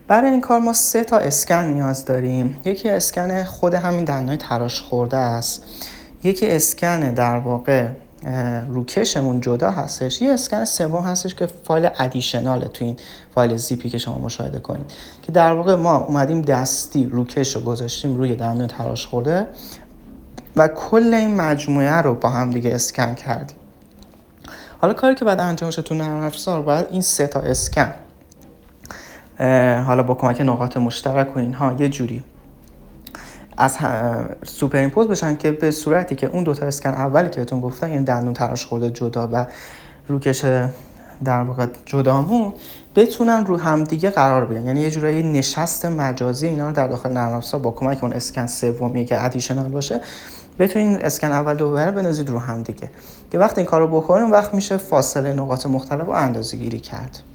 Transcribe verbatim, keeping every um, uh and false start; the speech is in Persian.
برای این کار ما سه تا اسکن نیاز داریم. یکی اسکن خود همین دندانهای تراش خورده است، یکی اسکن در واقع روکشمون جدا هستش، یه اسکن سوم هستش که فایل ادیشناله تو این فایل زیپی که شما مشاهده کنید، که در واقع ما اومدیم دستی روکش رو گذاشتیم روی دندان تراش خورده و کل این مجموعه رو با هم دیگه اسکن کردیم. حالا کاری که بعد انجام شه تو نرم افزار، باید این سه تا اسکن حالا با کمک نقاط مشترک و اینها یه جوری از سوپر ایمپوز بشن که به صورتی که اون دوتا اسکن اولی که بهتون گفتم، یعنی دندون تراش خورده جدا و روکش در واقع جدامون، بتونن رو هم دیگه قرار بگیرن. یعنی یه جورایی نشست مجازی اینا رو در داخل نرم افزار با کمک اون اسکن سومی که ادیشنال باشه، بتونین اسکن اول دوباره بنازید رو هم دیگه، که وقتی این کارو بکنیم وقت میشه فاصله نقاط مختلف رو اندازه‌گیری کرد.